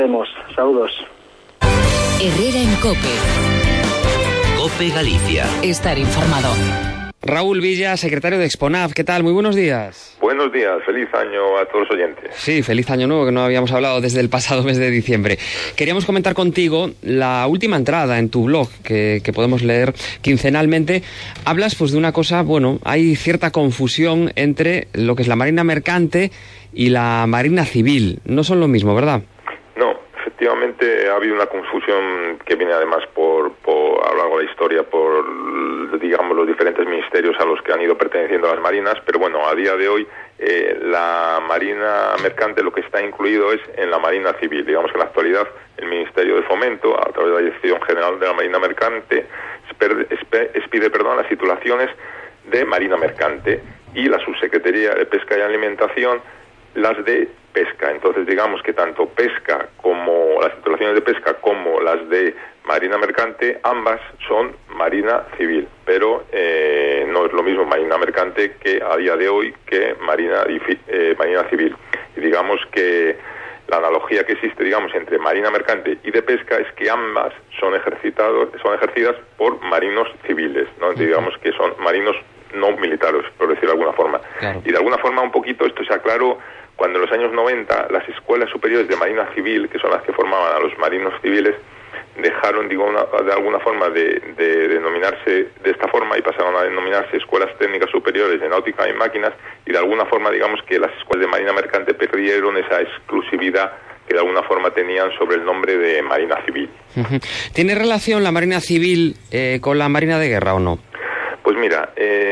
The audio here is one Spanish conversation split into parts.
Saludos. Herrera en COPE. COPE Galicia. Estar informado. Raúl Villa, secretario de Exponav. ¿Qué tal? Muy buenos días. Buenos días, feliz año a todos los oyentes. Sí, feliz año nuevo, que no habíamos hablado desde el pasado mes de diciembre. Queríamos comentar contigo la última entrada en tu blog, que podemos leer quincenalmente. Hablas pues de una cosa, bueno, hay cierta confusión entre lo que es la Marina Mercante y la Marina Civil. No son lo mismo, ¿verdad? No, efectivamente ha habido una confusión que viene además por a lo largo de la historia, por, digamos, los diferentes ministerios a los que han ido perteneciendo las marinas, pero bueno, a día de hoy la Marina Mercante lo que está incluido es en la Marina Civil. Digamos que en la actualidad el Ministerio de Fomento, a través de la Dirección General de la Marina Mercante, expide las titulaciones de Marina Mercante, y la Subsecretaría de Pesca y Alimentación las de pesca. Entonces digamos que tanto pesca como las titulaciones de pesca como las de Marina Mercante, ambas son Marina Civil, pero no es lo mismo Marina Mercante que a día de hoy que Marina Civil. Y digamos que la analogía que existe, digamos, entre Marina Mercante y de pesca es que ambas son ejercidas por marinos civiles, ¿no? Digamos que son marinos no militares, por decirlo de alguna forma. Claro. Y de alguna forma un poquito esto se aclaró cuando en los años 90 las escuelas superiores de Marina Civil, que son las que formaban a los marinos civiles, dejaron, de alguna forma de denominarse de esta forma y pasaron a denominarse Escuelas Técnicas Superiores de Náutica y Máquinas, y de alguna forma digamos que las escuelas de Marina Mercante perdieron esa exclusividad que de alguna forma tenían sobre el nombre de Marina Civil. ¿Tiene relación la Marina Civil con la Marina de Guerra o no? Pues mira,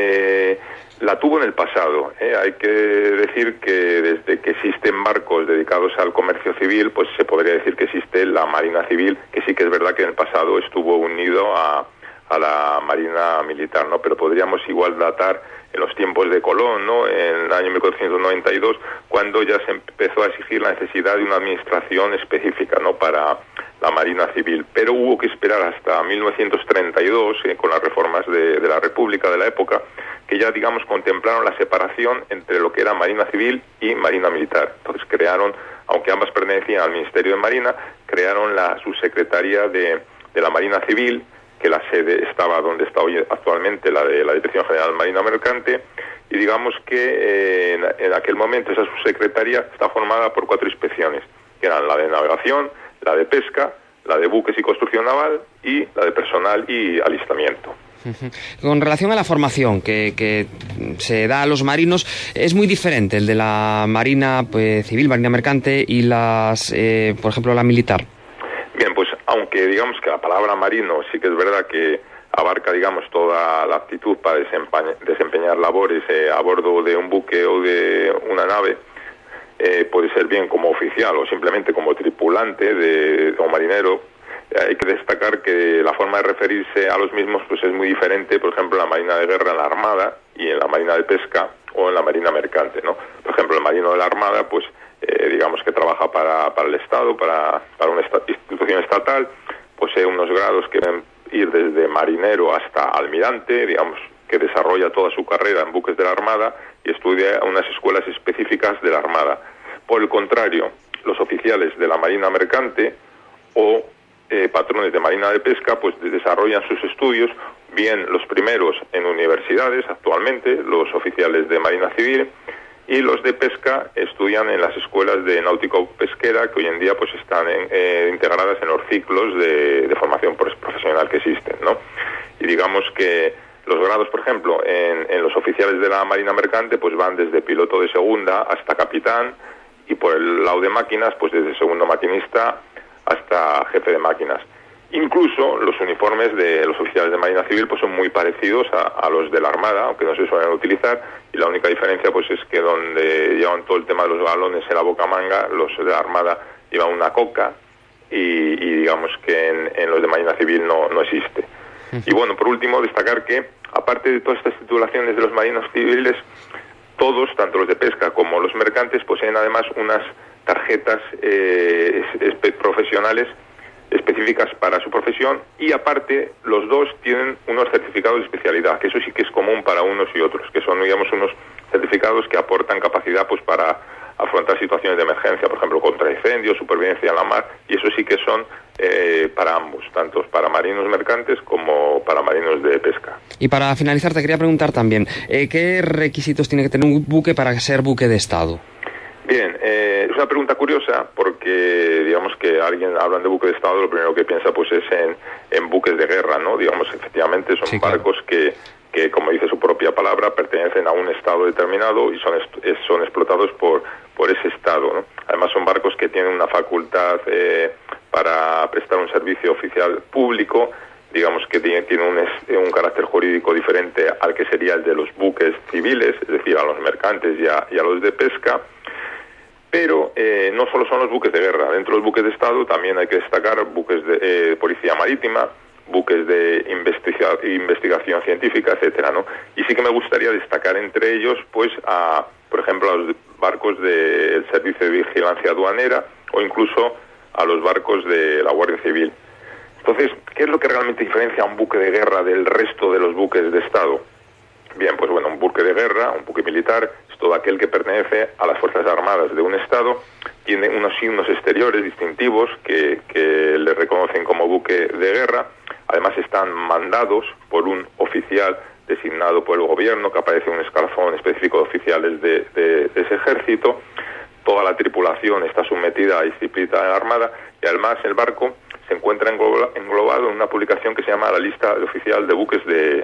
la tuvo en el pasado. Hay que decir que desde que existen barcos dedicados al comercio civil, pues se podría decir que existe la Marina Civil, que sí que es verdad que en el pasado estuvo unido a la Marina Militar, ¿no? Pero podríamos igual datar en los tiempos de Colón, ¿no? En el año 1492, cuando ya se empezó a exigir la necesidad de una administración específica, ¿no? Para la Marina Civil. Pero hubo que esperar hasta 1932, con las reformas de la República de la época, que ya, digamos, contemplaron la separación entre lo que era Marina Civil y Marina Militar. Entonces crearon, aunque ambas pertenecían al Ministerio de Marina, crearon la Subsecretaría de la Marina Civil, que la sede estaba donde está hoy actualmente, la de la Dirección General Marina Mercante, y digamos que en aquel momento esa subsecretaría está formada por 4 inspecciones, que eran la de navegación, la de pesca, la de buques y construcción naval, y la de personal y alistamiento. Con relación a la formación que se da a los marinos, es muy diferente el de la Marina Civil, Marina Mercante, y por ejemplo, la militar. Bien, pues aunque digamos que la palabra marino sí que es verdad que abarca, digamos, toda la aptitud para desempeñar labores a bordo de un buque o de una nave, puede ser bien como oficial o simplemente como tripulante o marinero. Hay que destacar que la forma de referirse a los mismos pues es muy diferente, por ejemplo, en la Marina de Guerra, en la Armada, y en la Marina de Pesca o en la Marina Mercante, ¿no? Por ejemplo, el marino de la Armada, pues digamos que trabaja para el Estado, para una institución estatal, posee unos grados que deben ir desde marinero hasta almirante, digamos que desarrolla toda su carrera en buques de la Armada y estudia unas escuelas específicas de la Armada. Por el contrario, los oficiales de la Marina Mercante o patrones de Marina de Pesca pues desarrollan sus estudios, bien los primeros en universidades actualmente, los oficiales de Marina Civil, y los de pesca estudian en las escuelas de náutico-pesquera, que hoy en día pues están integradas en los ciclos de formación profesional que existen, ¿no? Y digamos que los grados, por ejemplo, en los oficiales de la Marina Mercante pues van desde piloto de segunda hasta capitán, y por el lado de máquinas pues desde segundo maquinista hasta jefe de máquinas. Incluso los uniformes de los oficiales de Marina Civil pues son muy parecidos a los de la Armada, aunque no se suelen utilizar, y la única diferencia pues es que donde llevan todo el tema de los galones en la bocamanga, los de la Armada llevan una coca, y digamos que en los de Marina Civil no existe. Y bueno, por último, destacar que aparte de todas estas titulaciones de los marinos civiles, todos, tanto los de pesca como los mercantes, poseen además unas tarjetas profesionales específicas para su profesión, y aparte los dos tienen unos certificados de especialidad, que eso sí que es común para unos y otros, que son, digamos, unos certificados que aportan capacidad pues para afrontar situaciones de emergencia, por ejemplo, contra incendios, supervivencia en la mar, y eso sí que son para ambos, tanto para marinos mercantes como para marinos de pesca. Y para finalizar, te quería preguntar también, ¿qué requisitos tiene que tener un buque para ser buque de Estado? Bien, es una pregunta curiosa porque, digamos, que alguien hablan de buque de Estado, lo primero que piensa pues es en buques de guerra, ¿no? Digamos, efectivamente son barcos que, como dice su propia palabra, pertenecen a un Estado determinado y son explotados por ese Estado, ¿no? Además son barcos que tienen una facultad para prestar un servicio oficial público, digamos que tiene un carácter jurídico diferente al que sería el de los buques civiles, es decir, a los mercantes y a los de pesca. Pero no solo son los buques de guerra, dentro de los buques de Estado también hay que destacar buques de policía marítima, buques de investigación científica, etcétera, ¿no? Y sí que me gustaría destacar entre ellos, pues, por ejemplo, a los barcos del Servicio de Vigilancia Aduanera o incluso a los barcos de la Guardia Civil. Entonces, ¿qué es lo que realmente diferencia a un buque de guerra del resto de los buques de Estado? Bien, pues bueno, un buque de guerra, un buque militar, es todo aquel que pertenece a las Fuerzas Armadas de un Estado, tiene unos signos exteriores distintivos que le reconocen como buque de guerra, además están mandados por un oficial designado por el gobierno, que aparece en un escalafón específico de oficiales de ese ejército, toda la tripulación está sometida a disciplina armada y además el barco se encuentra englobado en una publicación que se llama la lista oficial de buques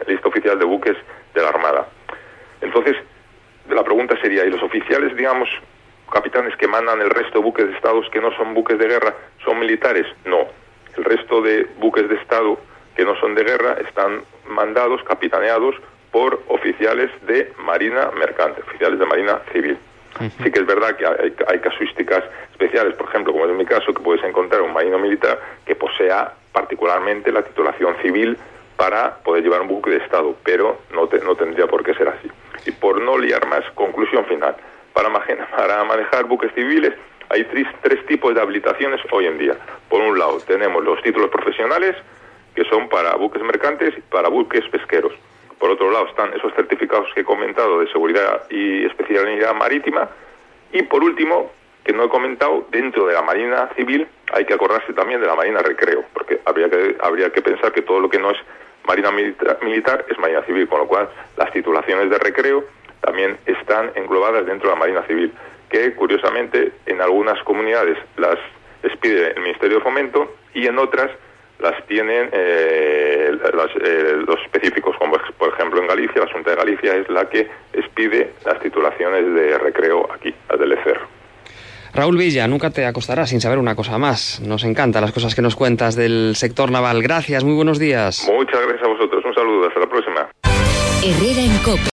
de la Armada. Entonces, la pregunta sería, ¿y los oficiales, digamos, capitanes que mandan el resto de buques de Estado que no son buques de guerra, son militares? No. El resto de buques de Estado que no son de guerra están mandados, capitaneados por oficiales de Marina mercante, oficiales de Marina civil. Sí que es verdad que hay casuísticas especiales, por ejemplo, como es en mi caso, que puedes encontrar un marino militar que posea particularmente la titulación civil para poder llevar un buque de Estado, pero no tendría por qué ser así. Y por no liar más, conclusión final. Para manejar buques civiles hay tres tipos de habilitaciones hoy en día. Por un lado, tenemos los títulos profesionales, que son para buques mercantes y para buques pesqueros. Por otro lado están esos certificados que he comentado de seguridad y especialidad marítima. Y por último, que no he comentado, dentro de la Marina Civil hay que acordarse también de la Marina Recreo, porque habría que pensar que todo lo que no es Marina militar es Marina Civil, con lo cual las titulaciones de recreo también están englobadas dentro de la Marina Civil, que curiosamente en algunas comunidades las pide el Ministerio de Fomento y en otras las tienen los específicos, como por ejemplo en Galicia, la Xunta de Galicia es la que expide las titulaciones de recreo aquí, las del ECER. Raúl Villa, nunca te acostarás sin saber una cosa más. Nos encantan las cosas que nos cuentas del sector naval. Gracias, muy buenos días. Muchas gracias a vosotros, un saludo, hasta la próxima. Herrera en COPE.